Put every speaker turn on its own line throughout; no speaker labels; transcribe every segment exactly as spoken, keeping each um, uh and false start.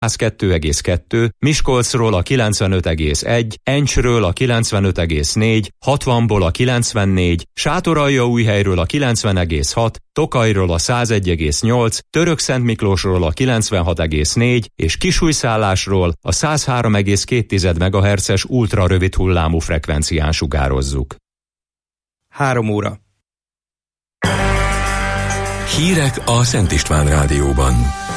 kettő egész kettő, Miskolcról a kilencvenöt egész egy, Encsről a kilencvenöt egész négy, hatvanból a kilencvennégy, Sátoraljaújhelyről a kilencven egész hat, Tokajról a százegy egész nyolc, Törökszentmiklósról a kilencvenhat egész négy és Kisújszállásról a száz három egész két megahertzes ultrarövid hullámú frekvencián sugározzuk.
Három óra.
Hírek a Szent István Rádióban.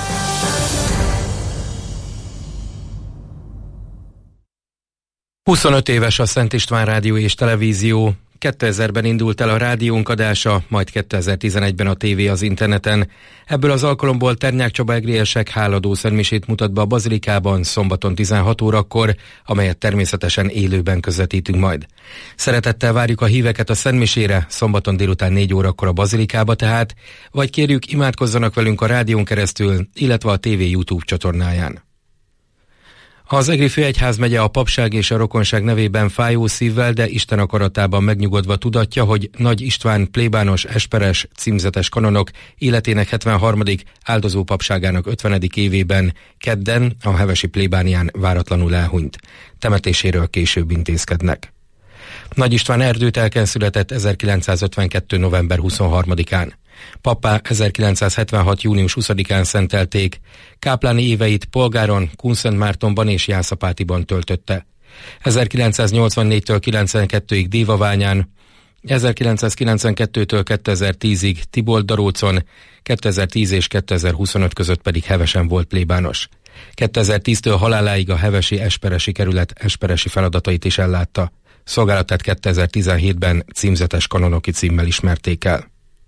huszonöt éves a Szent István Rádió és Televízió. kétezerben indult el a rádiónk adása, majd kétezer-tizenegyben a tévé az interneten. Ebből az alkalomból Ternyák Csaba egriesek háladó szentmisét mutat be a Bazilikában szombaton tizenhat órakor, amelyet természetesen élőben közvetítünk majd. Szeretettel várjuk a híveket a szentmisére, szombaton délután négy órakor a Bazilikába tehát, vagy kérjük imádkozzanak velünk a rádión keresztül, illetve a tévé YouTube csatornáján. Az Egri Főegyházmegye a papság és a rokonság nevében fájó szívvel, de Isten akaratában megnyugodva tudatja, hogy Nagy István plébános, esperes, címzetes kanonok életének hetvenharmadik áldozó papságának ötvenedik évében kedden a hevesi plébánián váratlanul elhunyt. Temetéséről később intézkednek. Nagy István Erdőtelken született ezerkilencszázötvenkettő november huszonharmadikán. Pappá ezerkilencszázhetvenhat június huszadikán szentelték, kápláni éveit Polgáron, Kunszentmártonban és Jászapátiban töltötte. ezerkilencszáznyolcvannégytől kilencvenkettőig Dévaványán, ezerkilencszázkilencvenkettőtől kétezer-tízig Tiboldarócon, kétezer-tíz és kétezer-huszonöt között pedig hevesen volt plébános. kétezer-tíztől haláláig a hevesi esperesi kerület esperesi feladatait is ellátta. Szolgálatát kétezer-tizenhétben címzetes kanonoki címmel ismerték el.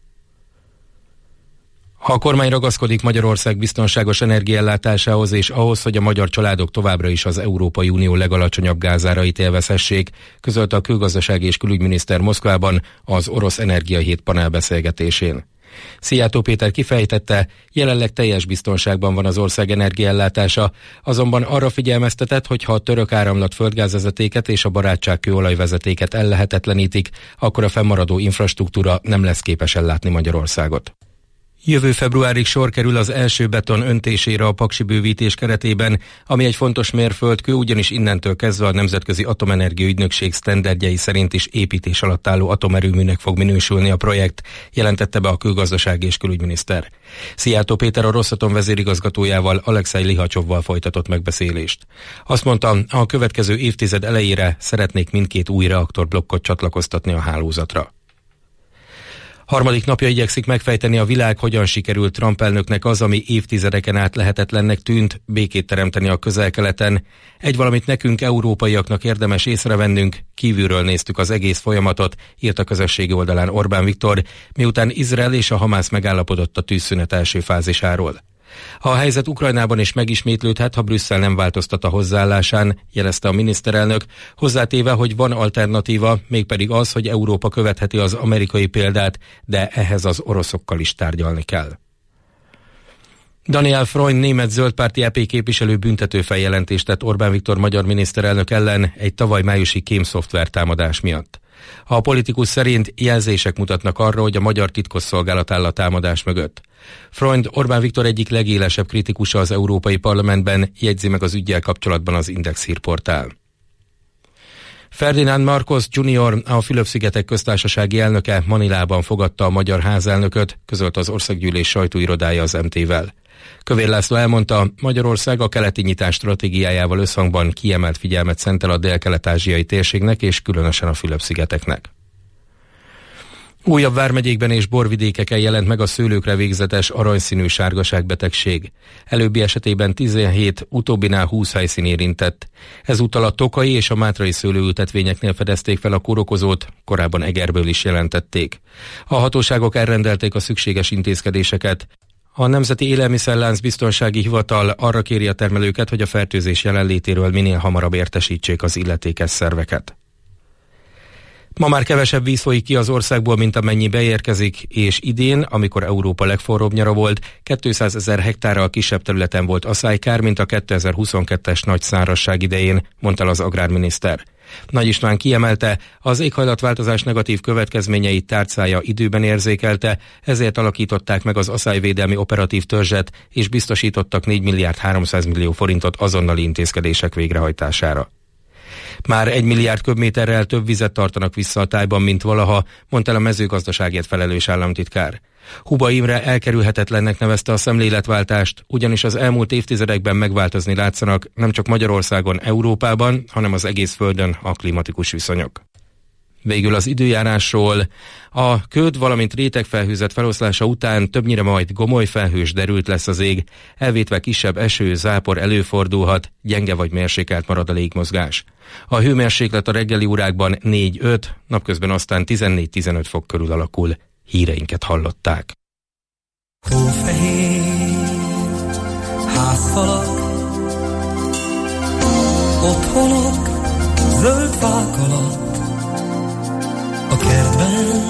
A kormány ragaszkodik Magyarország biztonságos energiaellátásához és ahhoz, hogy a magyar családok továbbra is az Európai Unió legalacsonyabb gázárait élvezhessék, közölte a külgazdasági és külügyminiszter Moszkvában az orosz energiahét panelbeszélgetésén. Szijjártó Péter kifejtette, jelenleg teljes biztonságban van az ország energiaellátása, azonban arra figyelmeztetett, hogy ha a török áramlat földgázvezetéket és a barátságkőolajvezetéket ellehetetlenítik, akkor a fennmaradó infrastruktúra nem lesz képes ellátni Magyarországot. Jövő februárig sor kerül az első beton öntésére a paksi bővítés keretében, ami egy fontos mérföldkő, ugyanis innentől kezdve a Nemzetközi Atomenergia Ügynökség sztenderdjei szerint is építés alatt álló atomerőműnek fog minősülni a projekt, jelentette be a külgazdasági és külügyminiszter. Szijjártó Péter a Rosszatom vezérigazgatójával, Alexei Lihacsovval folytatott megbeszélést. Azt mondta, a következő évtized elejére szeretnék mindkét új reaktorblokkot csatlakoztatni a hálózatra. Harmadik napja igyekszik megfejteni a világ, hogyan sikerült Trump elnöknek az, ami évtizedeken át lehetetlennek tűnt, békét teremteni a Közel-Keleten. Egy valamit nekünk, európaiaknak érdemes észrevennünk, kívülről néztük az egész folyamatot, írt a közösségi oldalán Orbán Viktor, miután Izrael és a Hamász megállapodott a tűzszünet első fázisáról. A helyzet Ukrajnában is megismétlődhet, ha Brüsszel nem változtat a hozzáállásán, jelezte a miniszterelnök, hozzátéve, hogy van alternatíva, mégpedig az, hogy Európa követheti az amerikai példát, de ehhez az oroszokkal is tárgyalni kell. Daniel Freund német zöldpárti é pé képviselő büntető feljelentést tett Orbán Viktor magyar miniszterelnök ellen egy tavaly májusi kémszoftver támadás miatt. A politikus szerint jelzések mutatnak arra, hogy a magyar titkosszolgálat áll a támadás mögött. Freund Orbán Viktor egyik legélesebb kritikusa az Európai Parlamentben, jegyzi meg az üggyel kapcsolatban az Index hírportál. Ferdinand Marcos junior, a Fülöp-szigetek köztársasági elnöke Manilában fogadta a magyar házelnököt, közölte az országgyűlés sajtóirodája az em té-vel. Kövér László elmondta, Magyarország a keleti nyitás stratégiájával összhangban kiemelt figyelmet szentel a dél-kelet-ázsiai térségnek és különösen a Fülöp-szigeteknek. Újabb vármegyékben és borvidékeken jelent meg a szőlőkre végzetes aranyszínű sárgaságbetegség. Előbbi esetében tizenhét, utóbbinál húsz helyszín érintett. Ezúttal a tokai és a mátrai szőlőültetvényeknél fedezték fel a kórokozót, korábban Egerből is jelentették. A hatóságok elrendelték a szükséges intézkedéseket. A Nemzeti Élelmiszerlánc Biztonsági Hivatal arra kéri a termelőket, hogy a fertőzés jelenlétéről minél hamarabb értesítsék az illetékes szerveket. Ma már kevesebb víz folyik ki az országból, mint amennyi beérkezik, és idén, amikor Európa legforróbb nyara volt, kétszázezer hektárral kisebb területen volt aszálykár, mint a kétezer-huszonkettes nagy szárazság idején, mondta az agrárminiszter. Nagy István kiemelte, az éghajlatváltozás negatív következményeit tárcája időben érzékelte, ezért alakították meg az aszályvédelmi operatív törzset, és biztosítottak négy milliárd háromszáz millió forintot azonnali intézkedések végrehajtására. Már egy milliárd köbméterrel több vizet tartanak vissza a tájban, mint valaha, mondta el a mezőgazdaságért felelős államtitkár. Huba Imre elkerülhetetlennek nevezte a szemléletváltást, ugyanis az elmúlt évtizedekben megváltozni látszanak nem csak Magyarországon, Európában, hanem az egész Földön a klimatikus viszonyok. Végül az időjárásról. A köd, valamint rétegfelhőzet feloszlása után többnyire majd gomolyfelhős, derült lesz az ég, elvétve kisebb eső, zápor előfordulhat, gyenge vagy mérsékelt marad a légmozgás. A hőmérséklet a reggeli órákban négy-öt, napközben aztán tizennégy-tizenöt fok körül alakul. Híreinket hallották.
Hófehér házfalak, otthonok, zöld fák alatt, a kertben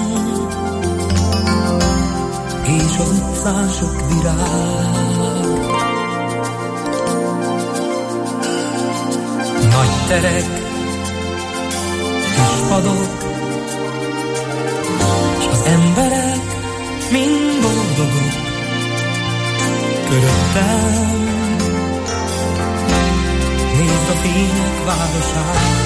és az utcán sok virág. Nagy terek, kis padok, s az emberek mind boldogok. Köröttem nézd a fények városát.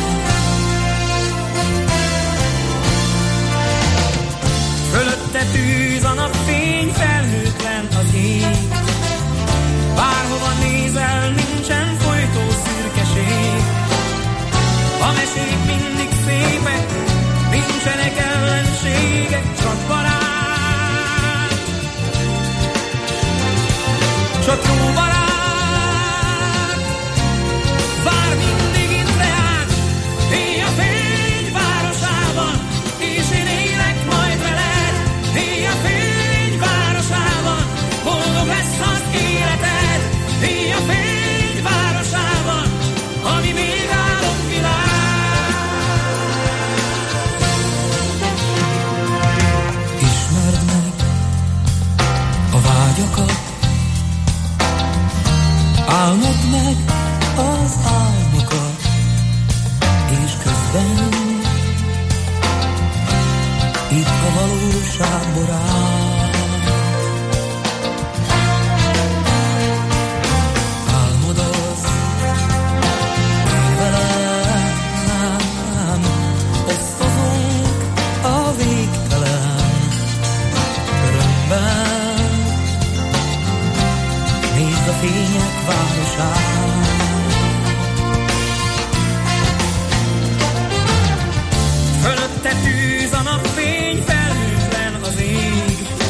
Fölötte tűz a napfény, felhőtlen az ég. Bárhova nézel, nincsen folytó szürkeség. A mesék mindig szépek, nincsenek ellenségek, csak barát, csak jó barát. Vár mindig itt reát, éj a fény városában, és én élek majd veled. Éj a fény városában, boldog lesz az életed. Éj a fény városában, ami még álomvilág. Ismerd meg a vágyakat, álmod meg az álmokat, és közben itt a valóság borán. Álmodozz, én velem, osztozunk a végtelen örömben. Nézd a fények városát. Fölötte tűz a napfény, felhőtlen az ég.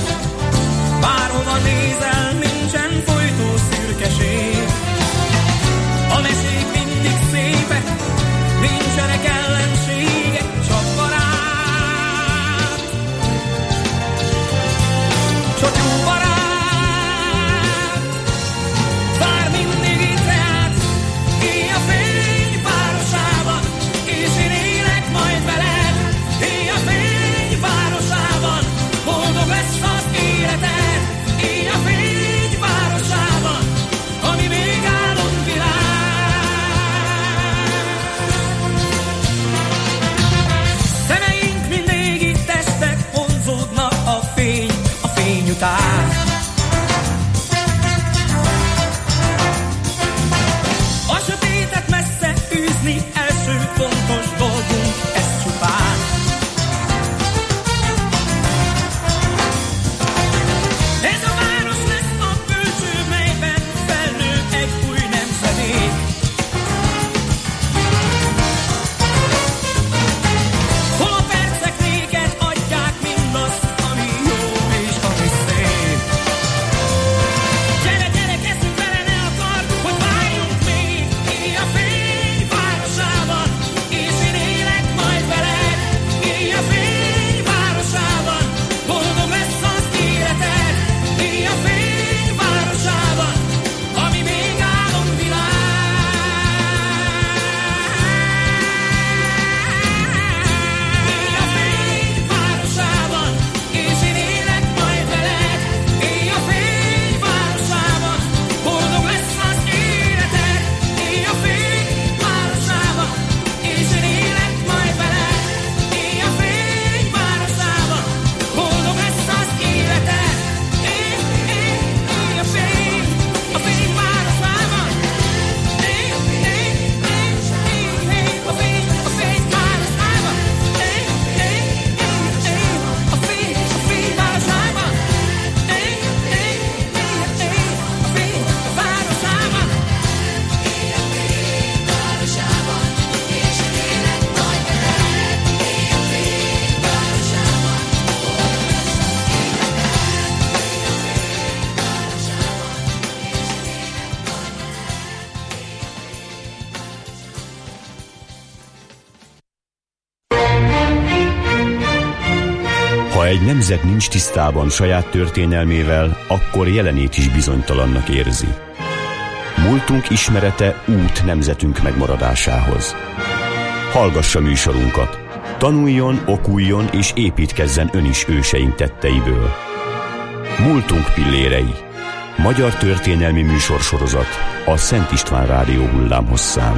egy nemzet nincs tisztában saját történelmével, akkor jelenét is bizonytalannak érzi. Múltunk ismerete út nemzetünk megmaradásához. Hallgassa műsorunkat. Tanuljon, okuljon és építkezzen ön is őseink tetteiből. Múltunk pillérei. Magyar történelmi műsorsorozat a Szent István Rádió hullámhosszán.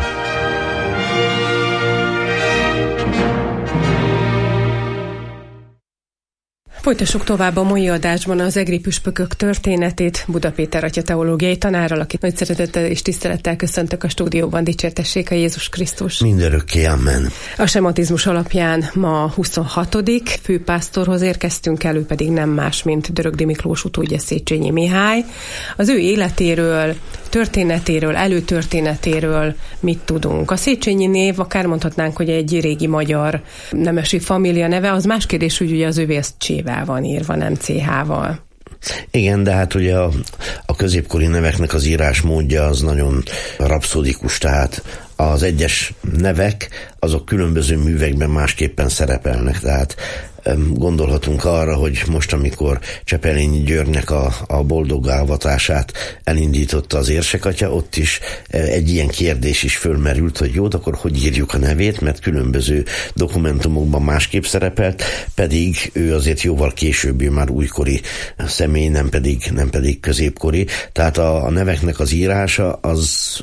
Folytassuk tovább a mai adásban az egri püspökök történetét Buda Péter atya teológiai tanárral, akit nagy szeretettel és tisztelettel köszöntök a stúdióban. Dicsértessék a Jézus Krisztus.
Mindörökké, amen.
A sematizmus alapján ma huszonhatodik főpásztorhoz érkeztünk, elő pedig nem más, mint Dörögdi Miklós utódja Széchenyi Mihály. Az ő életéről, történetéről, előtörténetéről mit tudunk? A Széchenyi név, akár mondhatnánk, hogy egy régi magyar nemesi família neve, az más kérdés, hogy ugye az övé az csével van írva, nem cé há-val.
Igen, de hát ugye a, a középkori neveknek az írásmódja az nagyon rapszódikus, tehát az egyes nevek azok különböző művekben másképpen szerepelnek, tehát gondolhatunk arra, hogy most, amikor Csepelényi Györgynek a, a boldogálvatását elindította az érsekatya, ott is egy ilyen kérdés is fölmerült, hogy jó, akkor hogy írjuk a nevét, mert különböző dokumentumokban másképp szerepelt, pedig ő azért jóval később, ő már újkori személy, nem pedig, nem pedig középkori. Tehát a, a neveknek az írása az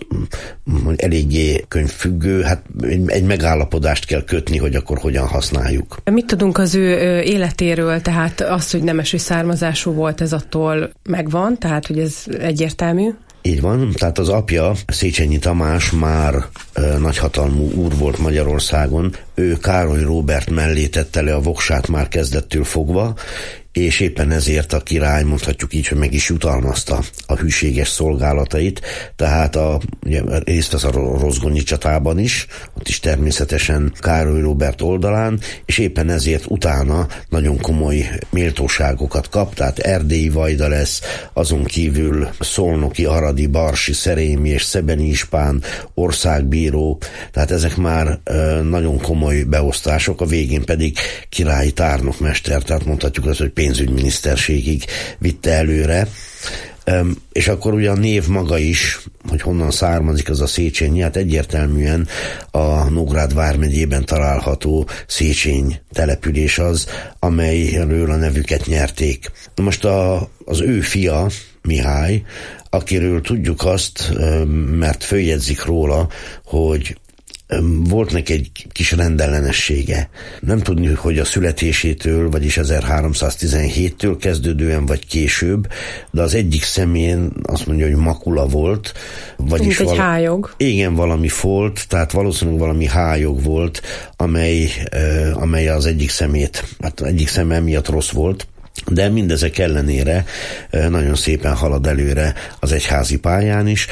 eléggé könyvfüggő, hát egy megállapodást kell kötni, hogy akkor hogyan használjuk.
Mit tudunk az ő életéről, tehát az, hogy nemesi származású volt, ez attól megvan, tehát hogy ez egyértelmű?
Így van, tehát az apja, Széchenyi Tamás már ö, nagyhatalmú úr volt Magyarországon, ő Károly Róbert mellé tette le a voksát már kezdettől fogva, és éppen ezért a király, mondhatjuk így, hogy meg is jutalmazta a hűséges szolgálatait, tehát a, ugye, részt vesz a rozgonyi csatában is, ott is természetesen Károly Róbert oldalán, és éppen ezért utána nagyon komoly méltóságokat kap, tehát erdélyi vajda lesz, azon kívül szolnoki, aradi, barsi, szerémi és szebeni ispán, országbíró, tehát ezek már ö, nagyon komoly beosztások, a végén pedig királyi tárnokmester, tehát mondhatjuk azt, hogy pénzügyminiszterségig vitte előre. Um, és akkor ugye a név maga is, hogy honnan származik az a Széchenyi, hát egyértelműen a Nógrád vármegyében található Széchenyi település az, amelyről a nevüket nyerték. Most a, az ő fia, Mihály, akiről tudjuk azt, mert följegyzik róla, hogy volt neki egy kis rendellenessége. Nem tudni, hogy a születésétől, vagyis ezerháromszáztizenhéttől kezdődően, vagy később, de az egyik szemén azt mondja, hogy makula volt. Vagyis
egy
vala...
hályog.
Igen, valami folt, tehát valószínűleg valami hályog volt, amely, amely az egyik szemét, hát egyik szeme miatt rossz volt. De mindezek ellenére nagyon szépen halad előre az egyházi pályán is.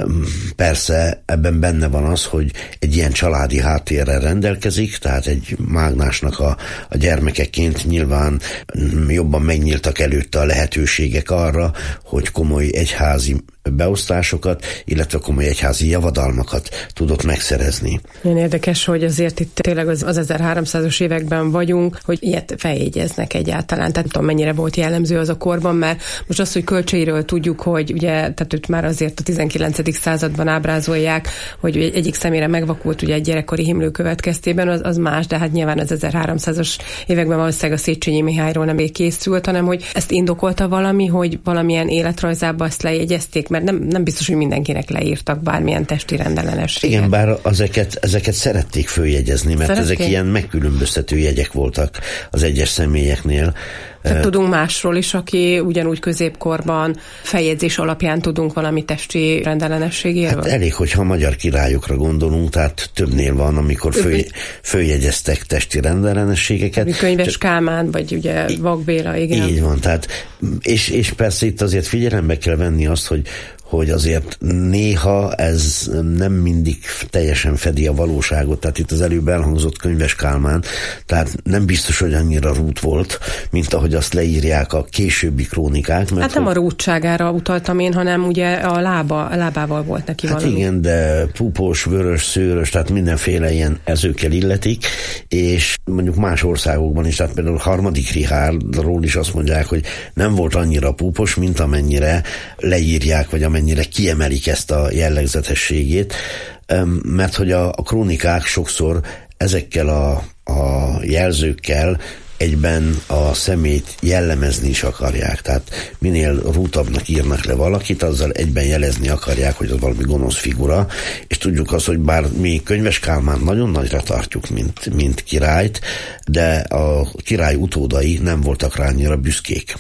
Persze ebben benne van az, hogy egy ilyen családi háttérrel rendelkezik, tehát egy mágnásnak a, a gyermekeként nyilván jobban megnyíltak előtte a lehetőségek arra, hogy komoly egyházi beosztásokat, illetve komoly egyházi javadalmakat tudott megszerezni.
Nagyon érdekes, hogy azért itt tényleg az, az ezerháromszázas években vagyunk, hogy ilyet feljegyeznek egyáltalán. Tehát nem tudom, mennyire volt jellemző az a korban, mert most azt, hogy Kölcseiről tudjuk, hogy ugye, tehát őt már azért a tizenkilencedik században ábrázolják, hogy egyik szemére megvakult ugye egy gyerekkori himlő következtében, az, az más, de hát nyilván az ezerháromszázas években valószínűleg a Széchenyi Mihályról nem készült, hanem hogy ezt indokolta valami, hogy valamilyen életrajzába ezt lejegyezték, mert nem, nem biztos, hogy mindenkinek leírtak bármilyen testi rendellenességet.
Igen, bár ezeket, ezeket szerették följegyezni, mert szerették? Ezek ilyen megkülönböztető jegyek voltak az egyes személyeknél.
Tehát tudunk másról is, aki ugyanúgy középkorban feljegyzés alapján tudunk valami testi rendellenességéről?
Hát elég, hogyha a magyar királyokra gondolunk, tehát többnél van, amikor föl, följegyeztek testi rendellenességeket.
Könyves Kálmán, vagy ugye Vak Béla, igen.
Így van, tehát, és, és persze itt azért figyelembe kell venni azt, hogy hogy azért néha ez nem mindig teljesen fedi a valóságot, tehát itt az előbb elhangzott Könyves Kálmán, tehát nem biztos, hogy annyira rút volt, mint ahogy azt leírják a későbbi krónikák. Mert
hát nem
hogy...
a rútságára utaltam én, hanem ugye a, lába, a lábával volt neki
hát
valami.
igen, de púpos, vörös, szőrös, tehát mindenféle ilyen ezőkkel illetik, és mondjuk más országokban is, tehát például harmadik Richárdról is azt mondják, hogy nem volt annyira púpos, mint amennyire leírják, vagy amennyire kiemelik ezt a jellegzetességét, mert hogy a, a krónikák sokszor ezekkel a, a jelzőkkel egyben a személyt jellemezni is akarják. Tehát minél rútabbnak írnak le valakit, azzal egyben jelezni akarják, hogy az valami gonosz figura, és tudjuk azt, hogy bár mi Könyves Kálmán nagyon nagyra tartjuk, mint, mint királyt, de a király utódai nem voltak rá annyira büszkék.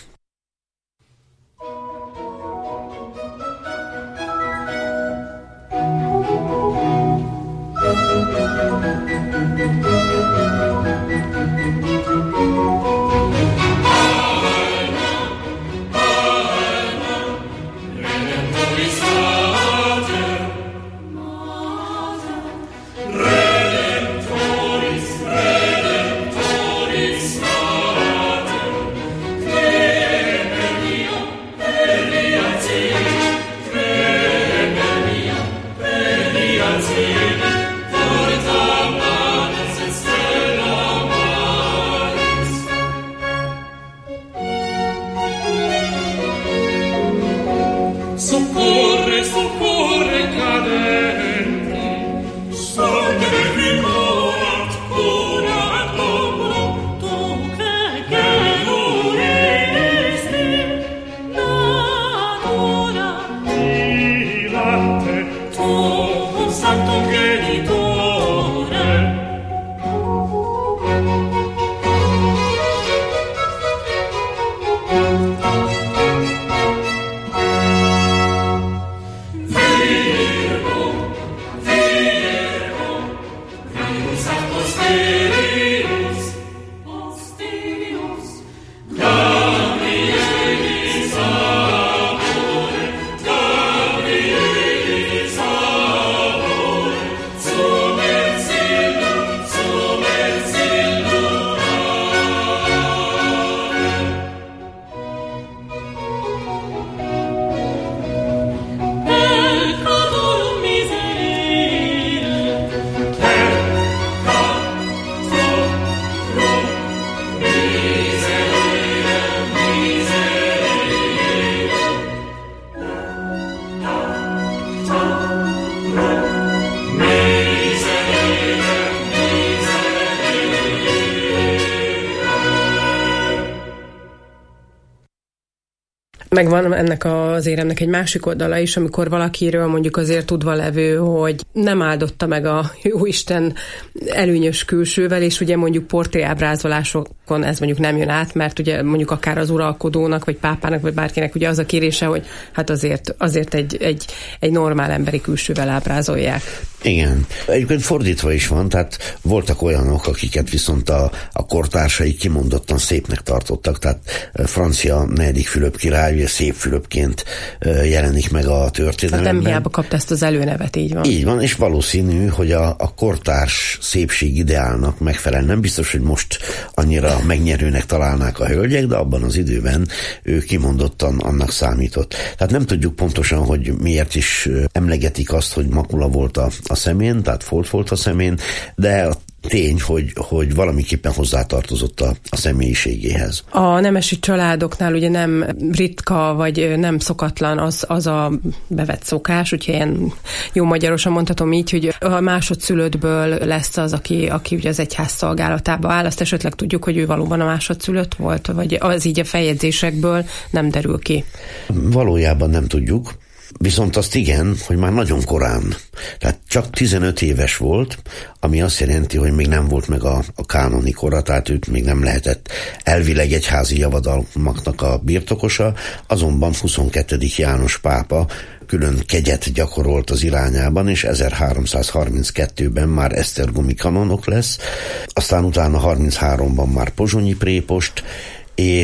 Megvan ennek az éremnek egy másik oldala is, amikor valakiről mondjuk azért tudva levő, hogy nem áldotta meg a jóisten előnyös külsővel, és ugye mondjuk portréábrázolásokon ez mondjuk nem jön át, mert ugye mondjuk akár az uralkodónak, vagy pápának, vagy bárkinek ugye az a kérése, hogy hát azért, azért egy, egy, egy normál emberi külsővel ábrázolják.
Igen. Egyébként fordítva is van, tehát voltak olyanok, akiket viszont a, a kortársai kimondottan szépnek tartottak, tehát francia negyedik Fülöp király szép Fülöpként jelenik meg a történelemben.
Hát nem hiába kapta ezt az előnevet, így van.
Így van, és valószínű, hogy a, a kortárs szépség ideálnak megfelel. Nem biztos, hogy most annyira megnyerőnek találnák a hölgyek, de abban az időben ő kimondottan annak számított. Tehát nem tudjuk pontosan, hogy miért is emlegetik azt, hogy makula volt a, a szemén, tehát folt volt a szemén, de a tény, hogy, hogy valamiképpen hozzátartozott a, a személyiségéhez.
A nemesi családoknál ugye nem ritka, vagy nem szokatlan az, az a bevett szokás, úgyhogy ilyen jó magyarosan mondhatom így, hogy a másodszülöttből lesz az, aki, aki ugye az egyház szolgálatába áll. Azt esetleg tudjuk, hogy ő valóban a másodszülött volt, vagy az így a feljegyzésekből nem derül ki.
Valójában nem tudjuk. Viszont azt igen, hogy már nagyon korán, tehát csak tizenöt éves volt, ami azt jelenti, hogy még nem volt meg a, a kánoni kora, tehát őt még nem lehetett elvileg egyházi javadalmaknak a birtokosa, azonban huszonkettedik János pápa külön kegyet gyakorolt az irányában, és ezerháromszázharminckettőben már esztergomi kanonok lesz, aztán utána harmincháromban már pozsonyi prépost, és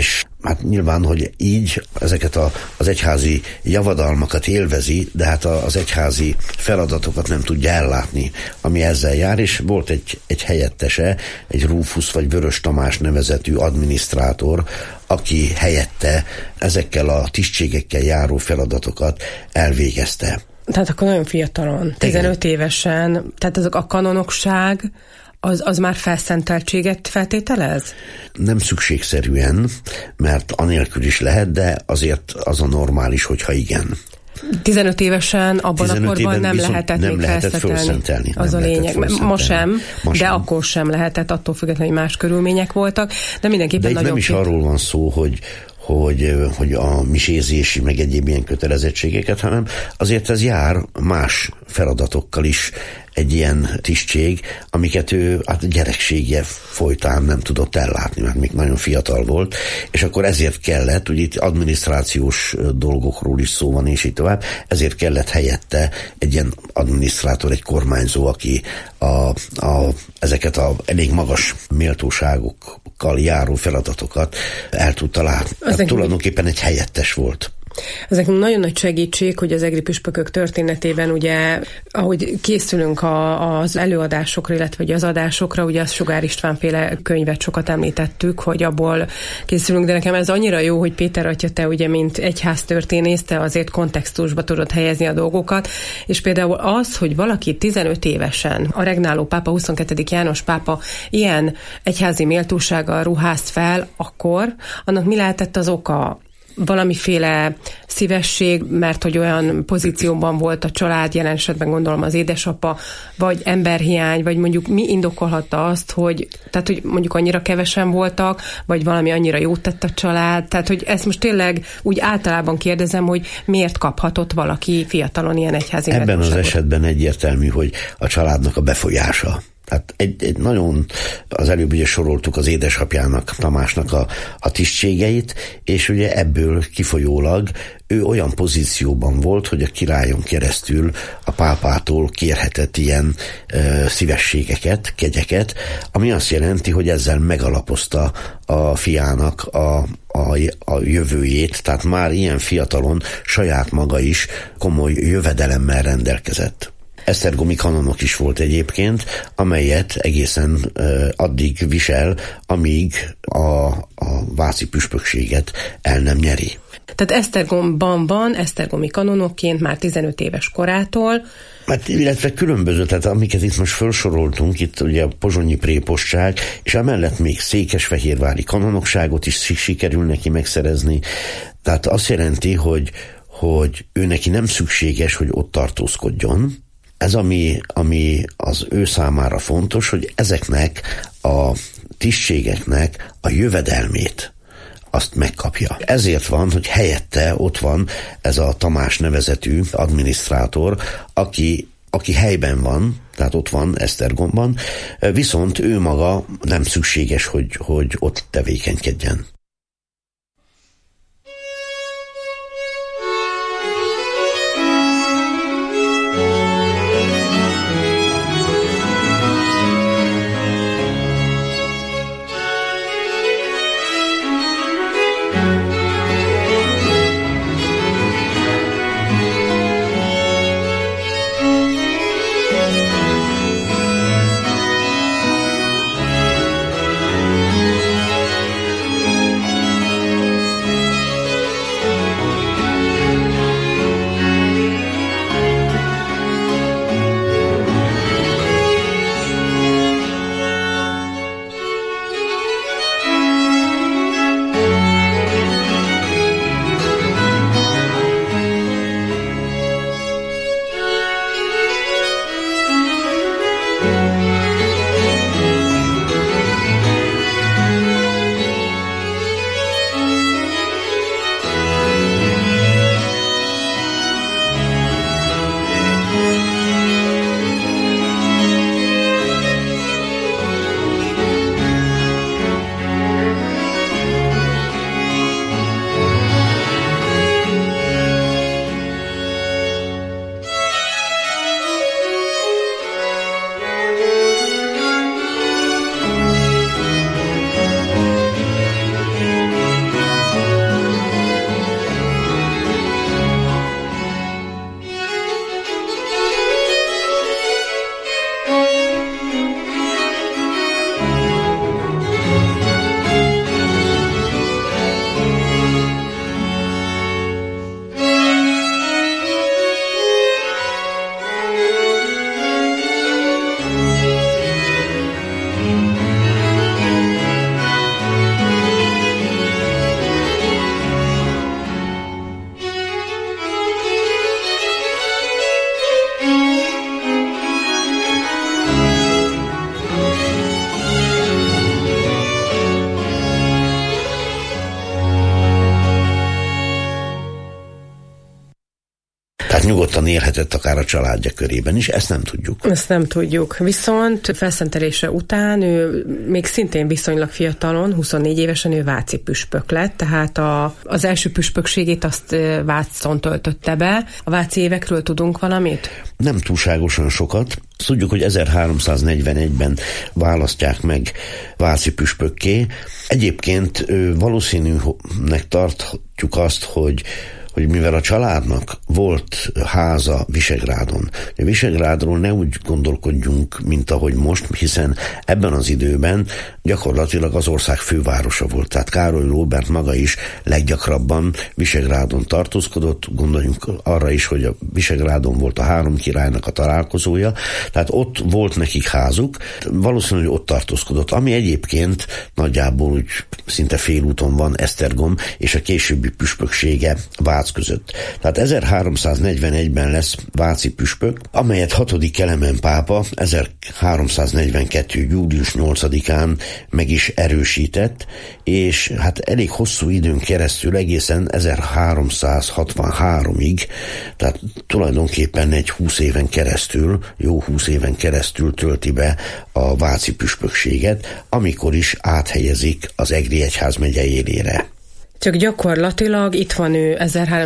hát nyilván, hogy így ezeket a, az egyházi javadalmakat élvezi, de hát az egyházi feladatokat nem tudja ellátni, ami ezzel jár, és volt egy, egy helyettese, egy Rúfusz vagy Vörös Tamás nevezetű adminisztrátor, aki helyette ezekkel a tisztségekkel járó feladatokat elvégezte.
Tehát akkor nagyon fiatalon, tizenöt Igen. évesen, tehát azok a kanonokság, Az, az már felszenteltséget feltételez?
Nem szükségszerűen, mert anélkül is lehet, de azért az a normális, hogyha igen.
tizenöt évesen abban a korban nem lehetett
nem
még
lehetett
felszentelni. Az a lényeg. Ma sem, Ma de sem. Akkor sem lehetett, attól függetlenül, hogy más körülmények voltak, de mindenképpen
de itt
nagyon...
nem is
kép...
arról van szó, hogy hogy, hogy a misézési, meg egyéb ilyen kötelezettségeket, hanem azért ez jár más feladatokkal is egy ilyen tisztség, amiket ő hát gyerekségje folytán nem tudott ellátni, mert még nagyon fiatal volt, és akkor ezért kellett, ugye itt adminisztrációs dolgokról is szó van, és így tovább, ezért kellett helyette egy ilyen adminisztrátor, egy kormányzó, aki a, a, ezeket a elég magas méltóságokkal járó feladatokat el tudta látni. Hát tulajdonképpen egy helyettes volt.
Ez nekünk nagyon nagy segítség, hogy az egri püspökök történetében ugye, ahogy készülünk a, az előadásokra, illetve az adásokra, ugye a Sugár István féle könyvet sokat említettük, hogy abból készülünk, de nekem ez annyira jó, hogy Péter atya, te ugye, mint egyháztörténész, te azért kontextusba tudod helyezni a dolgokat, és például az, hogy valaki tizenöt évesen, a regnáló pápa, huszonkettedik János pápa ilyen egyházi méltósággal ruházt fel, akkor annak mi lehetett az oka? Valamiféle szívesség, mert hogy olyan pozícióban volt a család, jelen esetben gondolom az édesapa, vagy emberhiány, vagy mondjuk mi indokolhatta azt, hogy, tehát, hogy mondjuk annyira kevesen voltak, vagy valami annyira jót tett a család, tehát, hogy ezt most tényleg úgy általában kérdezem, hogy miért kaphatott valaki fiatalon ilyen egyházi
Ebben az esetben egyértelmű, hogy a családnak a befolyása. Tehát egy, egy nagyon, az előbb ugye soroltuk az édesapjának, Tamásnak a, a tisztségeit, és ugye ebből kifolyólag ő olyan pozícióban volt, hogy a királyon keresztül a pápától kérhetett ilyen e, szívességeket, kegyeket, ami azt jelenti, hogy ezzel megalapozta a fiának a, a, a jövőjét, tehát már ilyen fiatalon saját maga is komoly jövedelemmel rendelkezett. Esztergomi kanonok is volt egyébként, amelyet egészen uh, addig visel, amíg a, a váci püspökséget el nem nyeri.
Tehát Esztergomban van, esztergomi kanonokként már tizenöt éves korától.
Hát, illetve különböző, tehát amiket itt most felsoroltunk, itt ugye a pozsonyi prépostság, és emellett még székesfehérvári kanonokságot is sikerül neki megszerezni. Tehát azt jelenti, hogy, hogy ő neki nem szükséges, hogy ott tartózkodjon. Ez, ami, ami az ő számára fontos, hogy ezeknek a tisztségeknek a jövedelmét azt megkapja. Ezért van, hogy helyette ott van ez a Tamás nevezetű adminisztrátor, aki, aki helyben van, tehát ott van Esztergomban, viszont ő maga nem szükséges, hogy, hogy ott tevékenykedjen. nyugodtan élhetett akár a családja körében is, ezt nem tudjuk.
Ezt nem tudjuk. Viszont felszentelése után ő még szintén viszonylag fiatalon, huszonnégy évesen ő váci püspök lett, tehát a, az első püspökségét azt Vácon töltötte be. A váci évekről tudunk valamit?
Nem túlságosan sokat. Tudjuk, hogy ezerháromszáznegyvenegyben választják meg váci püspökké. Egyébként valószínűnek tartjuk azt, hogy hogy mivel a családnak volt háza Visegrádon, a Visegrádról ne úgy gondolkodjunk, mint ahogy most, hiszen ebben az időben gyakorlatilag az ország fővárosa volt. Tehát Károly Róbert maga is leggyakrabban Visegrádon tartózkodott, gondoljunk arra is, hogy a Visegrádon volt a három királynak a találkozója, tehát ott volt nekik házuk, valószínűleg ott tartózkodott, ami egyébként nagyjából úgy szinte félúton van Esztergom és a későbbi püspöksége Vác között. Tehát ezerháromszáznegyvenegyben lesz váci püspök, amelyet hatodik Kelemen pápa ezerháromszáznegyvenkettő. július nyolcadikán meg is erősített, és hát elég hosszú időn keresztül, egészen ezerháromszázhatvanháromig, tehát tulajdonképpen egy húsz éven keresztül, jó húsz éven keresztül tölti be a váci püspökséget, amikor is áthelyezik az Egri egyházmegye élére.
Csak gyakorlatilag itt van ő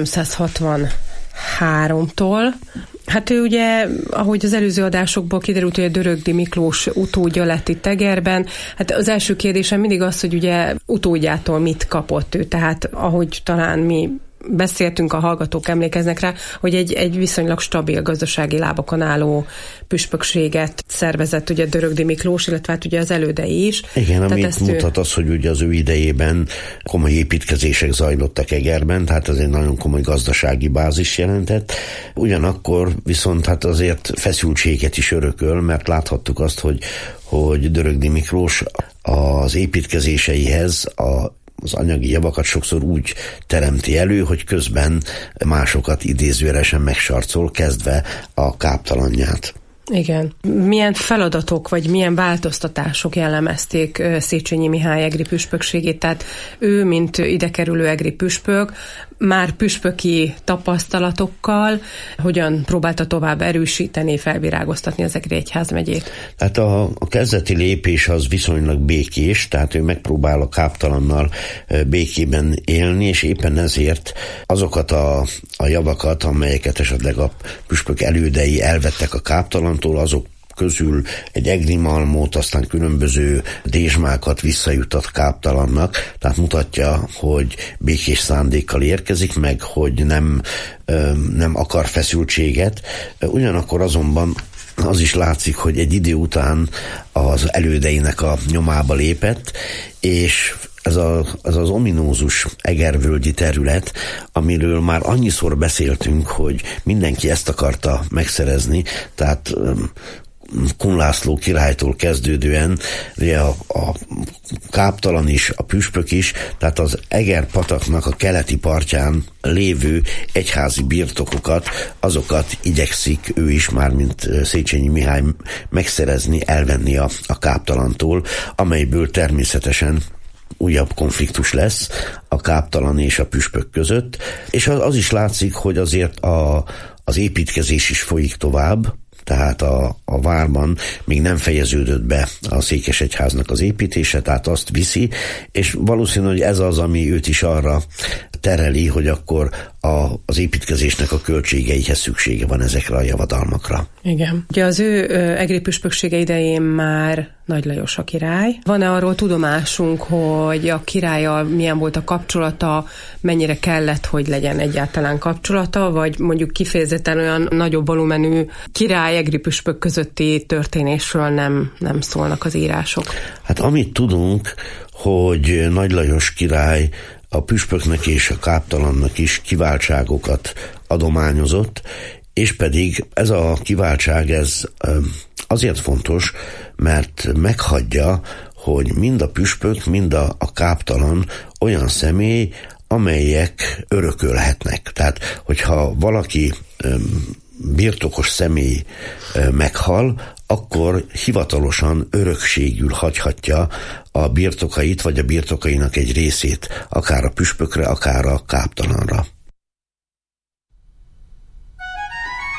ezerháromszázhatvanháromtól. Hát ő ugye, ahogy az előző adásokból kiderült, hogy a Dörögdi Miklós utódja lett itt Egerben. Hát az első kérdésem mindig az, hogy ugye utódjától mit kapott ő. Tehát ahogy talán mi beszéltünk, a hallgatók emlékeznek rá, hogy egy, egy viszonylag stabil gazdasági lábakon álló püspökséget szervezett ugye Dörögdi Miklós, illetve hát ugye az elődei is.
Igen, tehát amit mutat ő... az, hogy ugye az ő idejében komoly építkezések zajlottak Egerben, tehát ez egy nagyon komoly gazdasági bázis jelentett. Ugyanakkor viszont hát azért feszültséget is örököl, mert láthattuk azt, hogy, hogy Dörögdi Miklós az építkezéseihez a az anyagi javakat sokszor úgy teremti elő, hogy közben másokat idézőjelesen megsarcol, kezdve a káptalanját.
Igen. Milyen feladatok, vagy milyen változtatások jellemezték Széchenyi Mihály egri püspökségét? Tehát ő, mint idekerülő egri püspök, már püspöki tapasztalatokkal hogyan próbálta tovább erősíteni, felvirágoztatni az Egri egyházmegyét?
Hát a, a kezdeti lépés az viszonylag békés, tehát ő megpróbál a káptalannal békében élni, és éppen ezért azokat a, a javakat, amelyeket esetleg a püspök elődei elvettek a káptalantól, azok közül egy egri malmot, aztán különböző dézsmákat visszajutat káptalannak, tehát mutatja, hogy békés szándékkal érkezik, meg hogy nem, nem akar feszültséget. Ugyanakkor azonban az is látszik, hogy egy idő után az elődeinek a nyomába lépett, és ez, a, ez az ominózus egervölgyi terület, amiről már annyiszor beszéltünk, hogy mindenki ezt akarta megszerezni, tehát Kun László királytól kezdődően, ugye a, a káptalan is, a püspök is, tehát az Eger-pataknak a keleti partján lévő egyházi birtokokat, azokat igyekszik ő is már, mint Széchenyi Mihály megszerezni, elvenni a, a káptalantól, amelyből természetesen újabb konfliktus lesz a káptalan és a püspök között, és az, az is látszik, hogy azért a, az építkezés is folyik tovább, tehát a, a várban még nem fejeződött be a székesegyháznak az építése, tehát azt viszi, és valószínű, hogy ez az, ami őt is arra tereli, hogy akkor a, az építkezésnek a költségeihez szüksége van ezekre a javadalmakra.
Igen. Ugye az ő egri püspöksége idején már Nagy Lajos a király. Van-e arról tudomásunk, hogy a királlyal milyen volt a kapcsolata, mennyire kellett, hogy legyen egyáltalán kapcsolata, vagy mondjuk kifejezetten olyan nagyobb volumenű király egri püspök közötti történésről nem, nem szólnak az írások?
Hát amit tudunk, hogy Nagy Lajos király a püspöknek és a káptalannak is kiváltságokat adományozott, és pedig ez a kiváltság ez azért fontos, mert meghagyja, hogy mind a püspök, mind a, a káptalan olyan személy, amelyek örökölhetnek. Tehát, hogyha valaki birtokos személy meghal, akkor hivatalosan örökségül hagyhatja a birtokait, vagy a birtokainak egy részét, akár a püspökre, akár a káptalanra.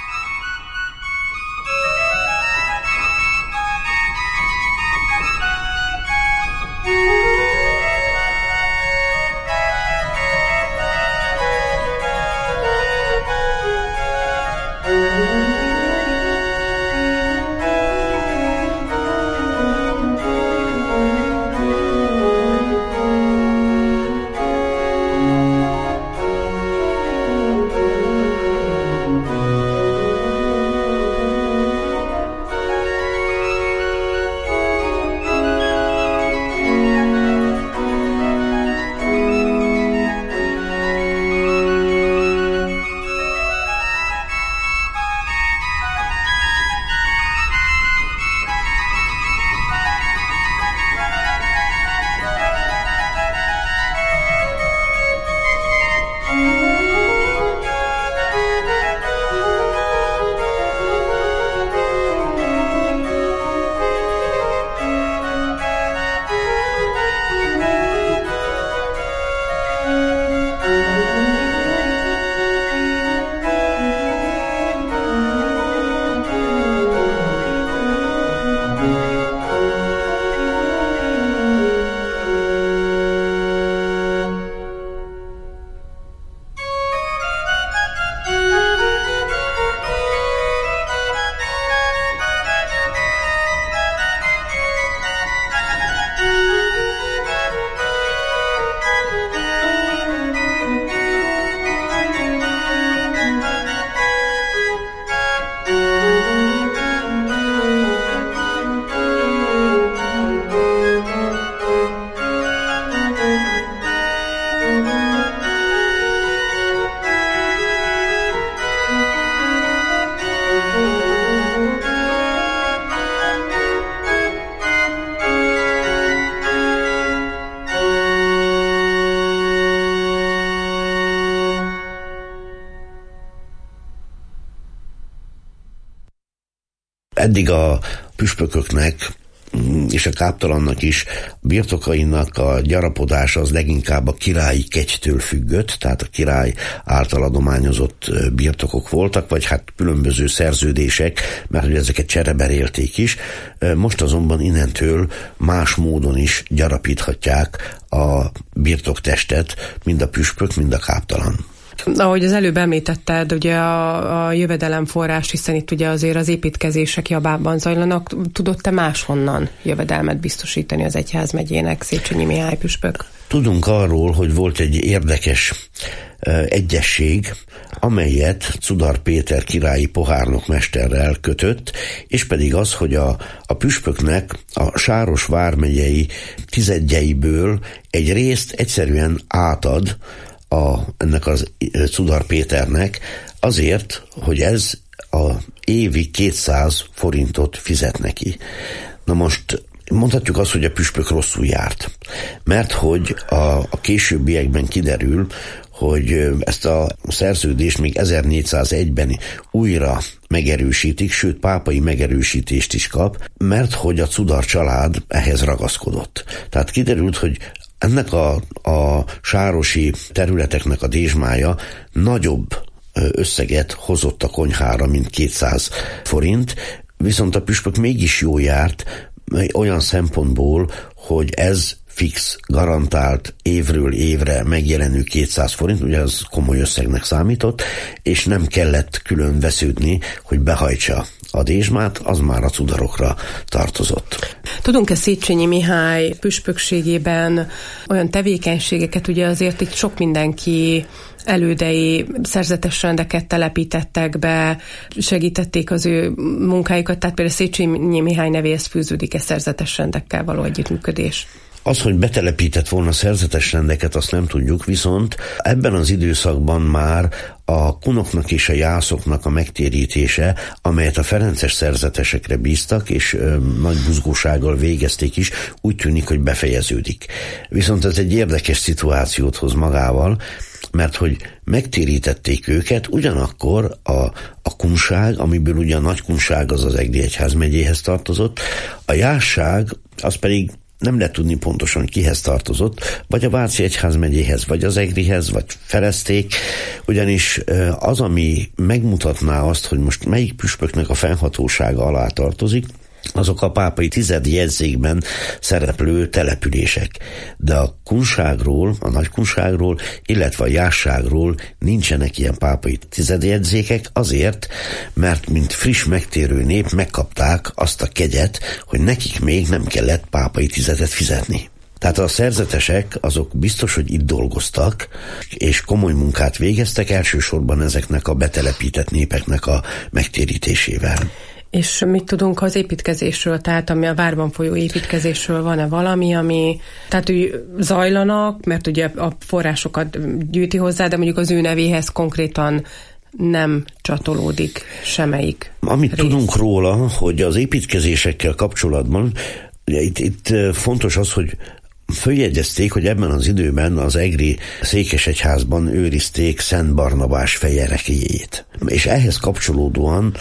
eddig a püspököknek és a káptalannak is birtokainak a gyarapodása az leginkább a királyi kegytől függött, tehát a király által adományozott birtokok voltak, vagy hát különböző szerződések, mert hogy ezeket csereberélték is. Most azonban innentől más módon is gyarapíthatják a birtoktestet, mind a püspök, mind a káptalan.
Ahogy az előbb említetted, ugye a, a jövedelemforrás, hiszen itt ugye azért az építkezések javában zajlanak. Tudott-e máshonnan jövedelmet biztosítani az egyházmegyének, Széchenyi Mihály püspök?
Tudunk arról, hogy volt egy érdekes uh, egyesség, amelyet Czudar Péter királyi pohárnokmesterrel kötött, és pedig az, hogy a, a püspöknek a Sáros vármegyei tizedjeiből egy részt egyszerűen átad A, ennek az Czudar Péternek azért, hogy ez a évi kétszáz forintot fizet neki. Na most mondhatjuk azt, hogy a püspök rosszul járt, mert hogy a, a későbbiekben kiderül, hogy ezt a szerződést még ezernégyszázegyben újra megerősítik, sőt pápai megerősítést is kap, mert hogy a Czudar család ehhez ragaszkodott. Tehát kiderült, hogy ennek a, a sárosi területeknek a dézsmája nagyobb összeget hozott a konyhára, mint kétszáz forint, viszont a püspök mégis jól járt olyan szempontból, hogy ez fix, garantált, évről évre megjelenő kétszáz forint, ugye az komoly összegnek számított, és nem kellett külön vesződni, hogy behajtsa a dézsmát, az már a cudarokra tartozott.
Tudunk-e Széchenyi Mihály püspökségében olyan tevékenységeket, ugye azért itt sok mindenki elődei szerzetes rendeket telepítettek be, segítették az ő munkájukat, tehát például Széchenyi Mihály nevéhez fűződik-e szerzetes rendekkel való együttműködés?
Az, hogy betelepített volna szerzetes rendeket, azt nem tudjuk, viszont ebben az időszakban már a kunoknak és a jászoknak a megtérítése, amelyet a ferences szerzetesekre bíztak, és ö, nagy buzgósággal végezték is, úgy tűnik, hogy befejeződik. Viszont ez egy érdekes szituációt hoz magával, mert hogy megtérítették őket, ugyanakkor a, a kunság, amiből ugye a nagy kunság az az Egri egyházmegyéhez tartozott, a jásság az pedig nem lehet tudni pontosan kihez tartozott, vagy a Váci egyházmegyéhez, vagy az Egrihez, vagy felezték, ugyanis az, ami megmutatná azt, hogy most melyik püspöknek a fennhatósága alá tartozik, azok a pápai tizedjegyzékben szereplő települések. De a kunságról, a nagy kunságról, illetve a jásságról nincsenek ilyen pápai tizedjegyzékek azért, mert mint friss megtérő nép megkapták azt a kegyet, hogy nekik még nem kellett pápai tizedet fizetni. Tehát a szerzetesek azok biztos, hogy itt dolgoztak, és komoly munkát végeztek, elsősorban ezeknek a betelepített népeknek a megtérítésével.
És mit tudunk az építkezésről, tehát ami a várban folyó építkezésről, van-e valami, ami tehát úgy zajlanak, mert ugye a forrásokat gyűjti hozzá, de mondjuk az ő nevéhez konkrétan nem csatolódik semmelyik
Amit
rész.
Tudunk róla, hogy az építkezésekkel kapcsolatban, ugye itt, itt fontos az, hogy följegyezték, hogy ebben az időben az egri székesegyházban őrizték Szent Barnabás fejerekéjét. És ehhez kapcsolódóan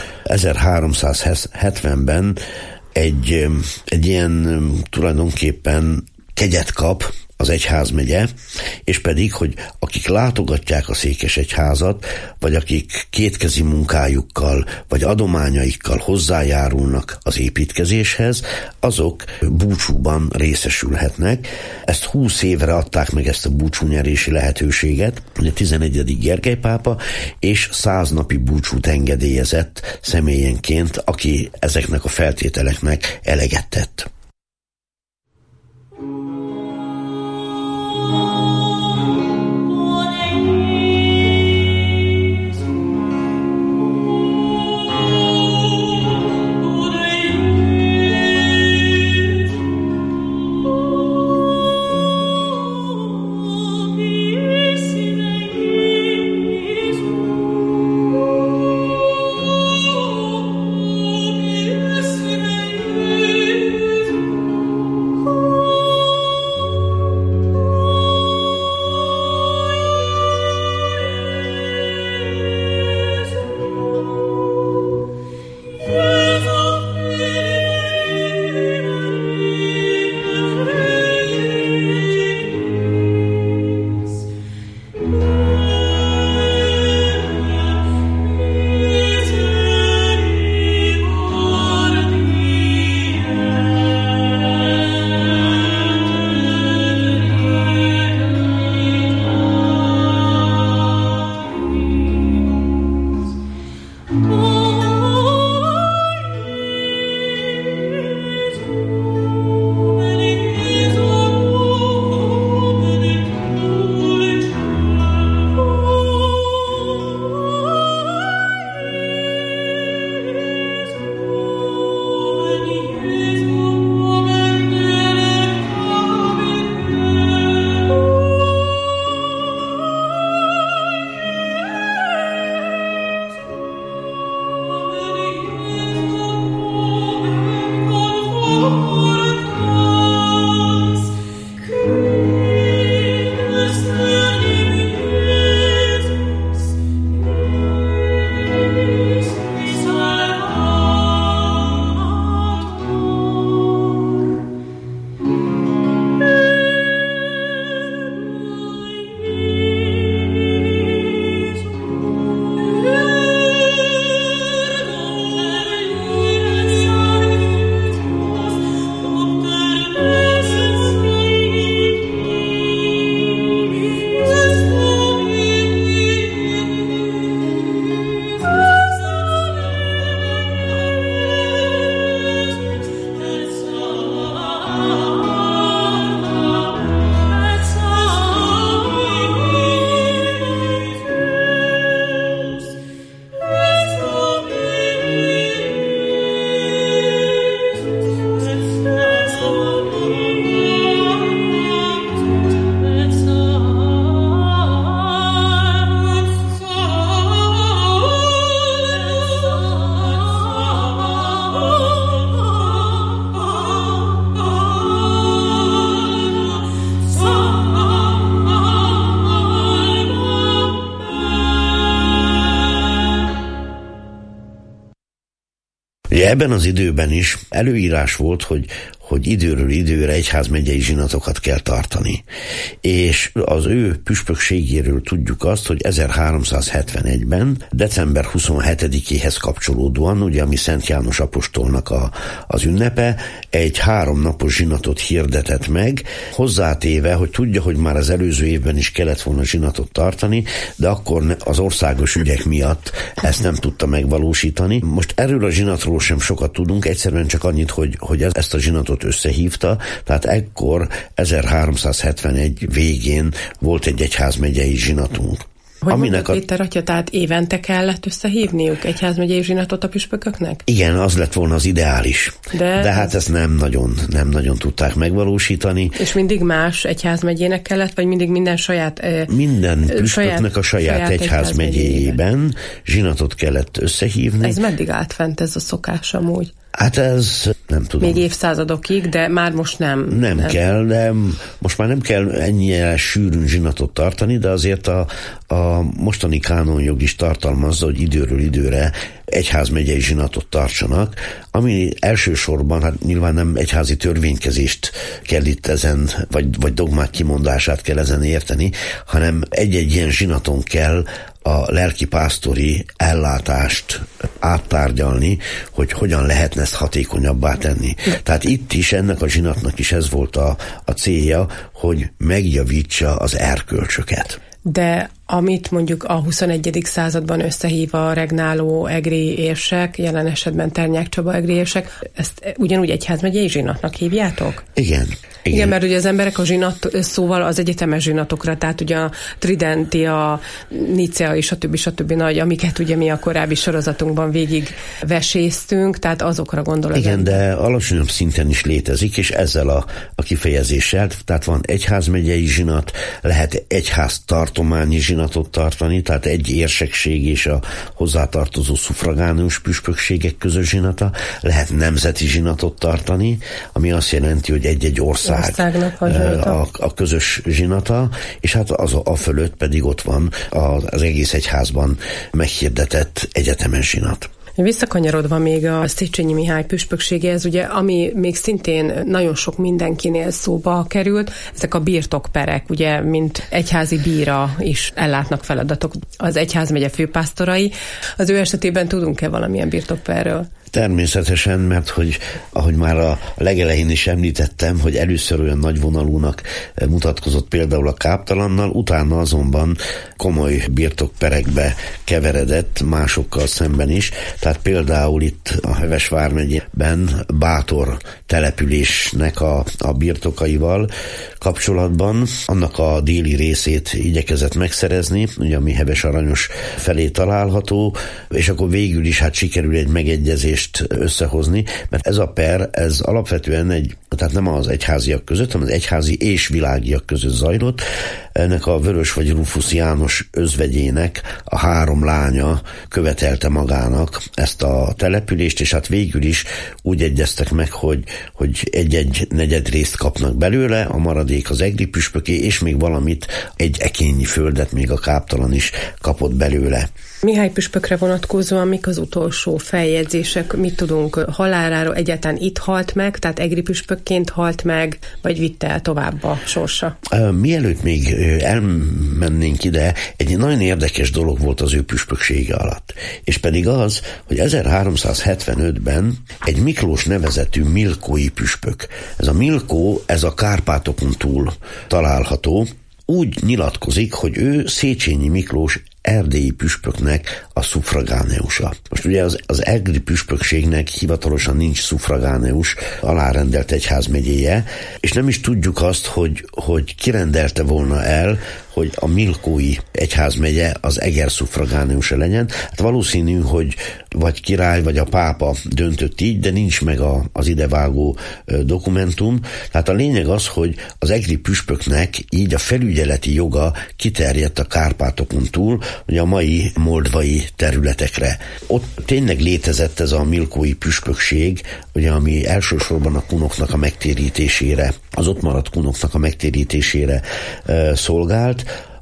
ezerháromszázhetvenben egy, egy ilyen tulajdonképpen kegyet kap az egyházmegye, és pedig, hogy akik látogatják a székesegyházat, vagy akik kétkezi munkájukkal, vagy adományaikkal hozzájárulnak az építkezéshez, azok búcsúban részesülhetnek. Ezt húsz évre adták meg, ezt a búcsúnyerési lehetőséget, ugye tizenegyedik Gergely pápa, és száz napi búcsút engedélyezett személyenként, aki ezeknek a feltételeknek eleget tett.
Yes,
ebben az időben is előírás volt, hogy hogy időről időre egyházmegyei zsinatokat kell tartani. És az ő püspökségéről tudjuk azt, hogy ezerháromszázhetvenegyben, december huszonhetedikéhez kapcsolódóan, ugye ami Szent János apostolnak a, az ünnepe, egy háromnapos zsinatot hirdetett meg, hozzátéve, hogy tudja, hogy már az előző évben is kellett volna zsinatot tartani, de akkor az országos ügyek miatt ezt nem tudta megvalósítani. Most erről a zsinatról sem sokat tudunk, egyszerűen csak annyit, hogy, hogy ezt a zsinatot összehívta, tehát ekkor ezerháromszázhetvenegy végén volt egy egyházmegyei zsinatunk.
Hogy aminek a... Péter atya, tehát évente kellett összehívniuk egyházmegyei zsinatot a püspököknek?
Igen, az lett volna az ideális. De, De hát ezt nem nagyon, nem nagyon tudták megvalósítani.
És mindig más egyházmegyének kellett, vagy mindig minden saját...
Minden püspöknek saját, a saját, saját egyházmegyéjében zsinatot kellett összehívni.
Ez meddig állt fent ez a szokás amúgy?
Hát ez nem tudom.
Még évszázadokig, de már most nem.
Nem, nem kell, de most már nem kell ennyire sűrűn zsinatot tartani, de azért a, a mostani kánonjog is tartalmazza, hogy időről időre egyházmegyei zsinatot tartsanak, ami elsősorban, hát nyilván nem egyházi törvénykezést kell itt ezen, vagy, vagy dogmák kimondását kell ezen érteni, hanem egy-egy ilyen zsinaton kell a lelkipásztori ellátást áttárgyalni, hogy hogyan lehetne ezt hatékonyabbá tenni. Tehát itt is, ennek a zsinatnak is ez volt a, a célja, hogy megjavítsa az erkölcsöket.
De amit mondjuk a huszonegyedik században összehív a regnáló egri érsek, jelen esetben Ternyák Csaba egri érsek, ezt ugyanúgy egyházmegyei zsinatnak hívjátok?
Igen.
Igen. Igen, mert ugye az emberek a zsinat szóval az egyetemes zsinatokra, tehát ugye a Tridenti, a Nicea és a többi, stb. Nagy, amiket ugye mi a korábbi sorozatunkban végig veséztünk, tehát azokra gondol.
Igen, de alacsonyabb szinten is létezik, és ezzel a, a kifejezéssel, tehát van egyházmegyei zsinat, lehet egyház tartományi zsinatot tartani, tehát egy érsekség és a hozzátartozó szufragánius püspökségek közös zsinata, lehet nemzeti zsinatot tartani, ami azt jelenti, hogy egy-egy ország
országnak a,
a, a közös zsinata, és hát az a fölött pedig ott van az egész egyházban meghirdetett egyetemes zsinat.
Visszakanyarodva még a Széchenyi Mihály püspökségéhez, ugye, ami még szintén nagyon sok mindenkinél szóba került, ezek a birtokperek, ugye, mint egyházi bíra is ellátnak feladatok az egyházmegye főpásztorai. Az ő esetében tudunk-e valamilyen birtokperről?
Természetesen, mert hogy ahogy már a legelején is említettem, hogy először olyan nagyvonalúnak mutatkozott például a káptalannal, utána azonban komoly birtokperekbe keveredett másokkal szemben is. Tehát például itt a Heves vármegyében Bátor településnek a, a birtokaival kapcsolatban annak a déli részét igyekezett megszerezni, ugye ami Heves Aranyos felé található, és akkor végül is hát sikerül egy megegyezés összehozni, mert ez a per, ez alapvetően egy, tehát nem az egyháziak között, hanem az egyházi és világiak között zajlott. Ennek a Vörös vagy Rufus János özvegyének a három lánya követelte magának ezt a települést, és hát végül is úgy egyeztek meg, hogy, hogy egy-egy negyed részt kapnak belőle, a maradék az egri püspöké, és még valamit, egy ekényi földet még a káptalan is kapott belőle.
Mihály püspökre vonatkozóan mik az utolsó feljegyzések, mit tudunk haláláról, egyáltalán itt halt meg, tehát egri püspökként halt meg, vagy vitte el tovább a sorsa?
Mielőtt még elmennénk ide, egy nagyon érdekes dolog volt az ő püspöksége alatt, és pedig az, hogy ezerháromszázhetvenötben egy Miklós nevezetű milkói püspök. Ez a Milkó, ez a Kárpátokon túl található, úgy nyilatkozik, hogy ő Széchenyi Miklós erdélyi püspöknek a szufragániusa. Most ugye az, az egri püspökségnek hivatalosan nincs szufragánius, alárendelt egyházmegyéje, és nem is tudjuk azt, hogy, hogy kirendelte volna el, hogy a milkói egyházmegye az Eger szufragániusa legyen. Hát valószínű, hogy vagy király, vagy a pápa döntött így, de nincs meg a, az idevágó dokumentum. Tehát a lényeg az, hogy az egri püspöknek így a felügyeleti joga kiterjedt a Kárpátokon túl, ugye a mai moldvai területekre. Ott tényleg létezett ez a milkói püspökség, ugye, ami elsősorban a kunoknak a megtérítésére, az ott maradt kunoknak a megtérítésére e, szolgált.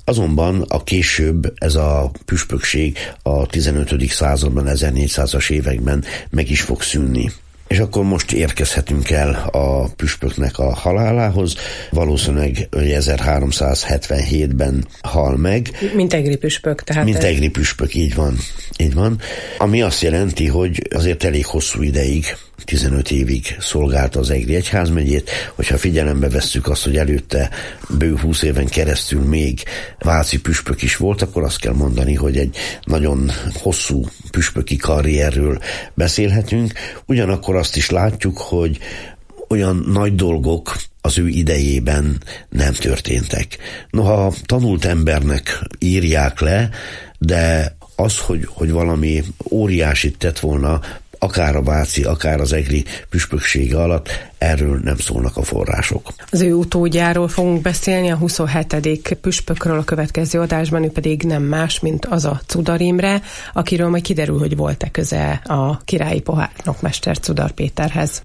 Azonban a később ez a püspökség a tizenötödik században, ezernégyszázas években meg is fog szűnni. És akkor most érkezhetünk el a püspöknek a halálához. Valószínűleg ezerháromszázhetvenhétben hal meg.
Mint egri püspök. Tehát
Mint egri püspök, így van. Így van. Ami azt jelenti, hogy azért elég hosszú ideig, tizenöt évig szolgálta az egri egyházmegyét, hogyha figyelembe vesszük azt, hogy előtte bő húsz éven keresztül még váci püspök is volt, akkor azt kell mondani, hogy egy nagyon hosszú püspöki karrierről beszélhetünk. Ugyanakkor azt is látjuk, hogy olyan nagy dolgok az ő idejében nem történtek. Noha tanult embernek írják le, de az, hogy, hogy valami óriásit tett volna, akár a váci, akár az egri püspöksége alatt, erről nem szólnak a források.
Az ő utódjáról fogunk beszélni, a huszonhetedik püspökről a következő adásban, ő pedig nem más, mint az a Czudar Imre, akiről majd kiderül, hogy volt-e köze a királyi pohárnokmester Czudar Péterhez.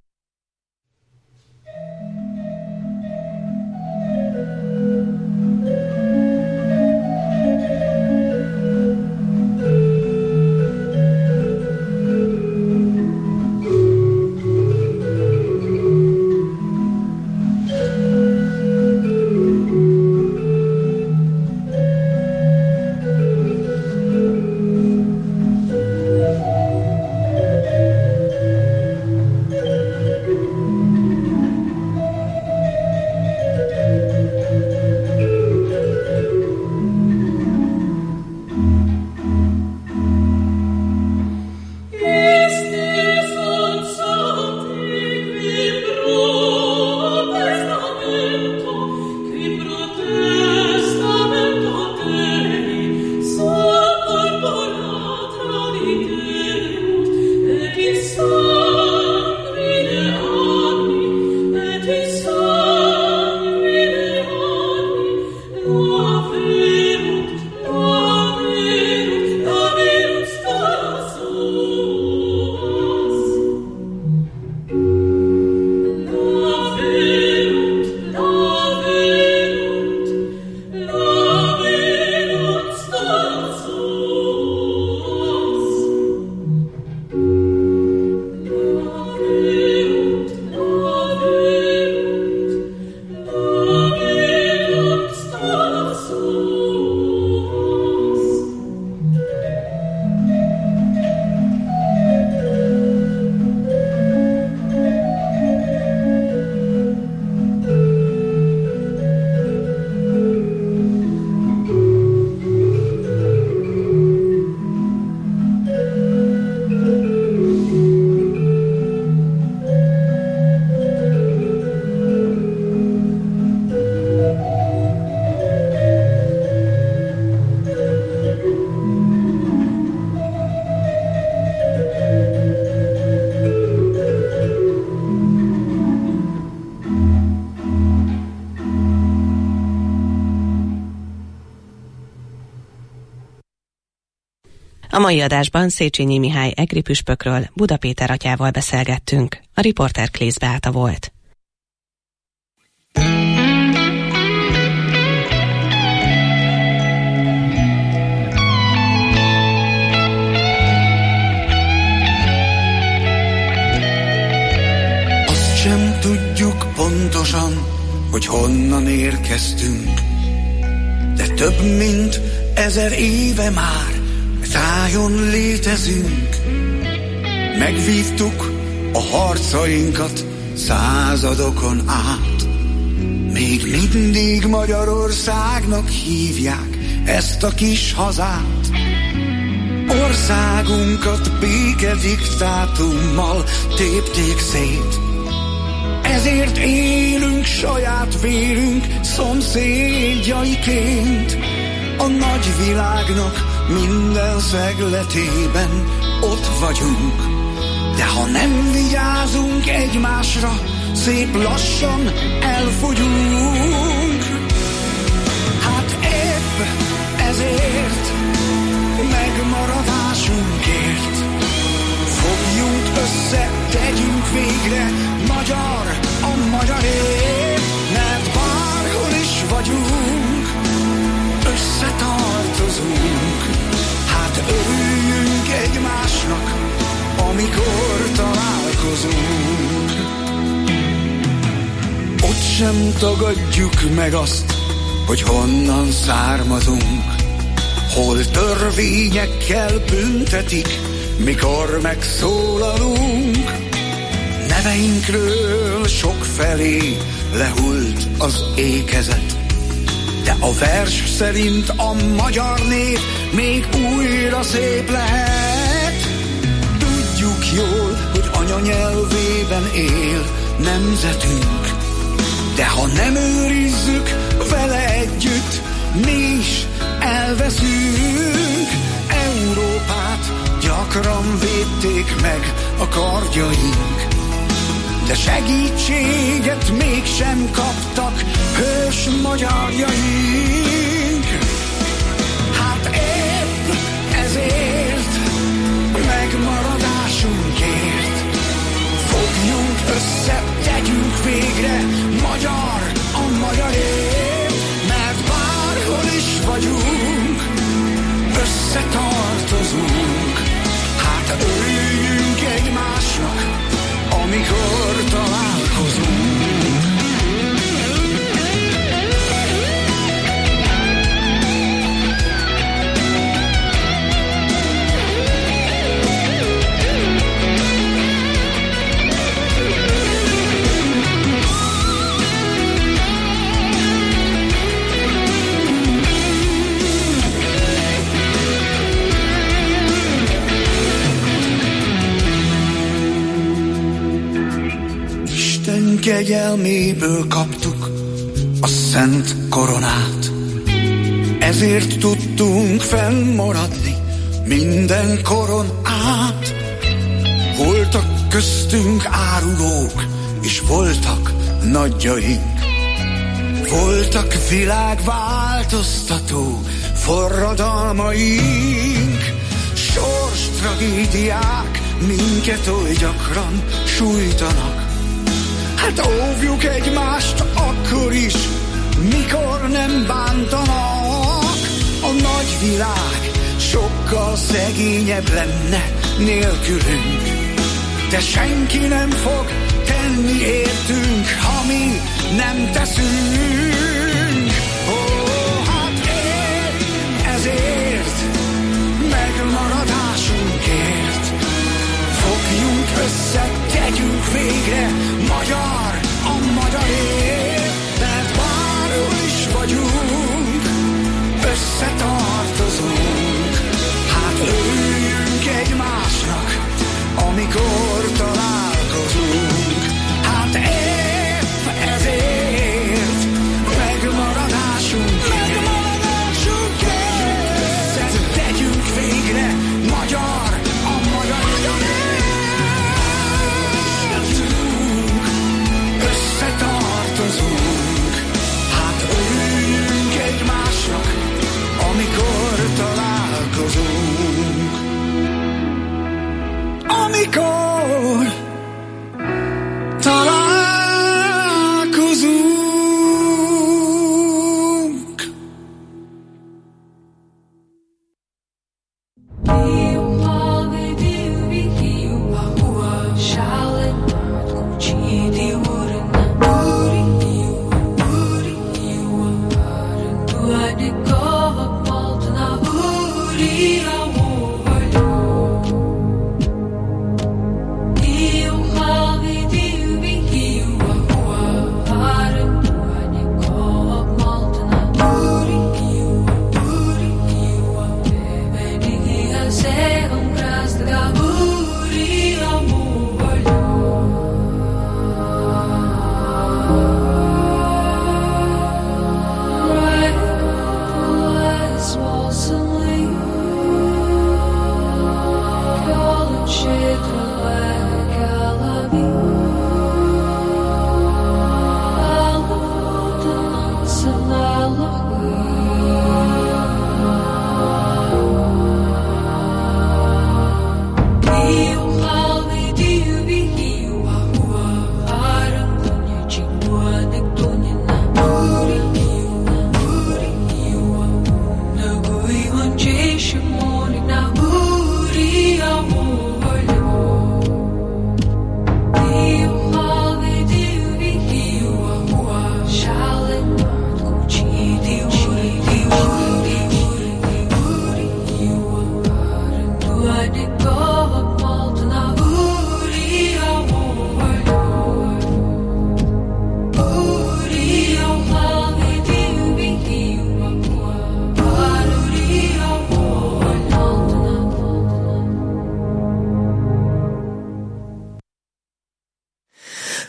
A mai adásban Széchenyi Mihály egri püspökről Buda Péter atyával beszélgettünk. A riporter Klész Beáta volt.
Azt sem tudjuk pontosan, hogy honnan érkeztünk, de több mint ezer éve már tájon létezünk. Megvívtuk a harcainkat századokon át. Még mindig Magyarországnak hívják ezt a kis hazát. Országunkat békediktátummal tépték szét. Ezért élünk saját vérünk szomszédjaiként. A nagy világnak minden szegletében ott vagyunk, de ha nem vigyázunk egymásra, szép lassan elfogyunk. Hát épp ezért megmaradásunkért fogjunk össze, tegyünk végre magyar a magyarért, mert bárhol is vagyunk, összetartozunk. Hát örüljünk egymásnak, amikor találkozunk. Ott sem tagadjuk meg azt, hogy honnan származunk, hol törvényekkel büntetik, mikor megszólalunk. Neveinkről sokfelé lehult az ékezet, de a vers szerint a magyar név még újra szép lehet. Tudjuk jól, hogy anyanyelvében él nemzetünk, de ha nem őrizzük vele együtt, mi is elveszünk. Európát gyakran védték meg a kardjaink, de segítséget mégsem kaptak hős magyarjaink. Hát épp ezért megmaradásunkért fogjunk össze, tegyünk végre magyar a magyarért, mert bárhol is vagyunk, összetartozunk. Hát örüljünk egymásnak, amikor találkozunk. Kegyelméből kaptuk a szent koronát, ezért tudtunk fennmaradni minden koron át. Voltak köztünk árulók, és voltak nagyjaink, voltak világváltoztató forradalmaink. Sors tragédiák minket oly gyakran sújtanak, hát óvjuk egymást akkor is, mikor nem bántanak. A nagy világ sokkal szegényebb lenne nélkülünk, de senki nem fog tenni értünk, ha mi nem teszünk. Ó, hát épp ezért megmaradásunkért fogjunk össze, tegyünk végre magyar a magyarért, mert bárhol is vagyunk, összetartozunk. Hát örüljünk egymásnak, amikor találkozunk. Hát épp ezért megmaradásunkért fogjunk össze, tegyünk végre magyar a magyarért. Összetartozunk, hát örüljünk egymásnak, amikor találkozunk. Amikor találkozunk.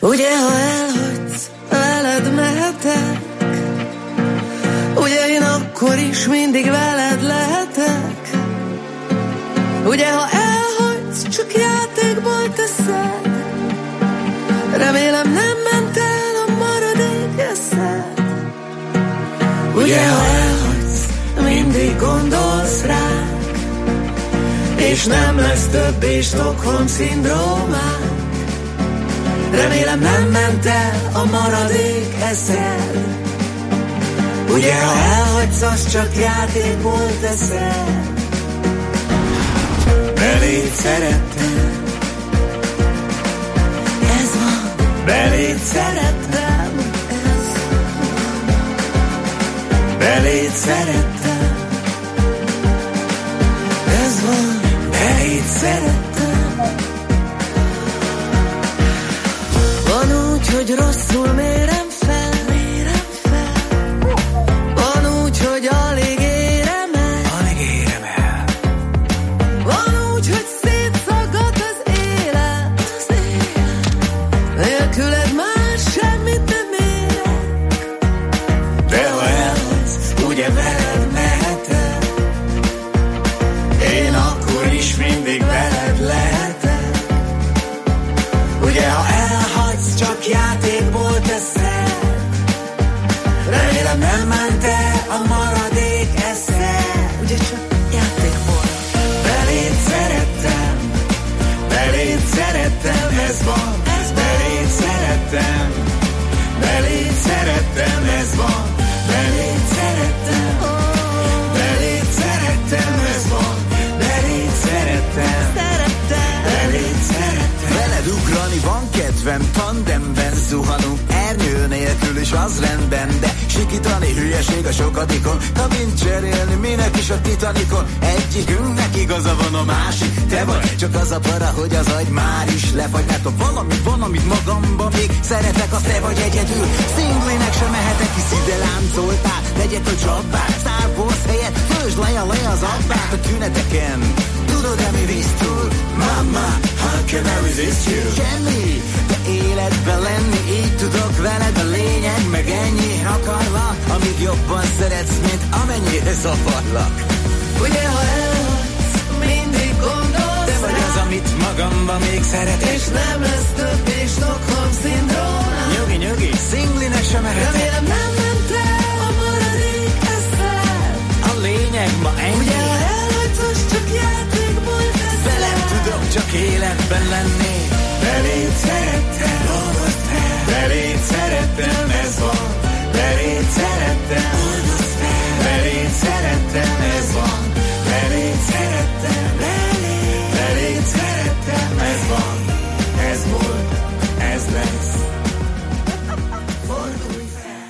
Ugye, ha elhagysz, veled mehetek. Ugye, én akkor is mindig veled lehetek. Ugye, ha elhagysz, csak játékból teszed. Remélem nem ment el a maradék eszed. Ugye, ha elhagysz, mindig gondolsz ránk, és nem lesz többé Stockholm-szindrómánk. Remélem nem ment el a maradék eszed. Ugye, ha elhagysz, az csak játékból teszed. Beléd szerettem, ez van. Beléd szerettem, ez van. Beléd szerettem, ez van. Beléd szerettem. Van úgy, hogy rosszul mérem fel, mérem fel. Van úgy, hogy alig érem el, alig érem el. Van úgy, hogy szétszaggat az élet, az élet. Nélküled már semmit nem érek. De ha elhagysz, ugye veled mehetek. Én akkor is mindig veled lehetek. Ugye, ha elhagysz, csak játékból teszed. Remélem nem ment el a maradék eszed. Ugye csak játékból. Beléd szerettem, beléd szerettem, ez van. Beléd szerettem, beléd szerettem, ez van. Beléd szerettem, beléd szerettem, ez van. Beléd szerettem, beléd szerettem.
Veled ugrani van kedvem, tandemben zuhanunk, ernyő nélkül is az rendben, de sikítani hülyeség a sokadikon, kabint cserélni minek is a Titanicon. Egyikünknek igaza van, a másik te vagy, csak az a para, hogy az agy már is lefagy. Mert ha valami van, amit magamban még szeretek, az te vagy egyedül. Szinglinek sem mehetek, hisz ide láncoltál, legyek a csapát, Star Wars helyett fősd le a le az abbát a tüneteken. Tudod-e mi visz túl? Mama, how can I resist you? Semmi, de életben lenni, így tudok veled, a lényeg meg ennyi. Akarlak, amíg jobban szeretsz, mint amennyire zavarlak.
Ugye, ha elhagysz, mindig gondolsz.
Te vagy az, amit magamban még szeretek.
És nem lesz többé Stockholm-szindrómám.
Nyugi, nyugi, szinglinek sem mehetek.
Remélem nem ment el a maradék eszed.
A lényeg ma ennyi.
Ugye, ha elhagysz, az csak játékból teszed.
Veled tudok csak életben lenni.
Beléd szerettem, dolgozd fel. Beléd szerettem, ez van. Beléd szerettem, oldozd fel. Beléd szerettem, ez van. Beléd szerettem, beléd. Beléd szerettem, ez van. Ez volt, ez lesz. Fordulj fel.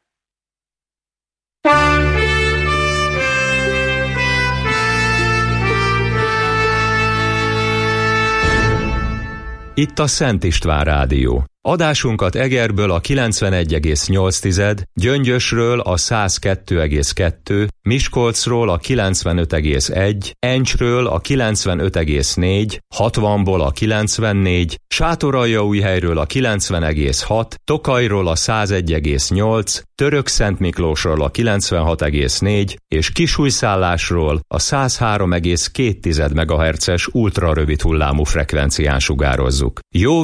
Itt a Szent István Rádió. Adásunkat Egerből a kilencvenegy egész nyolc, Gyöngyösről a száz kettő egész kettő, Miskolcról a kilencvenöt egész egy, Encsről a kilencvenöt egész négy, hatvanból a kilencvennégy, Sátoraljaújhelyről a kilencven egész hat, Tokajról a száz egy egész nyolc, Törökszentmiklósról a kilencvenhat egész négy és Kisújszállásról a száz három egész két megahertzes ultrarövid hullámú frekvencián sugározzuk. Jó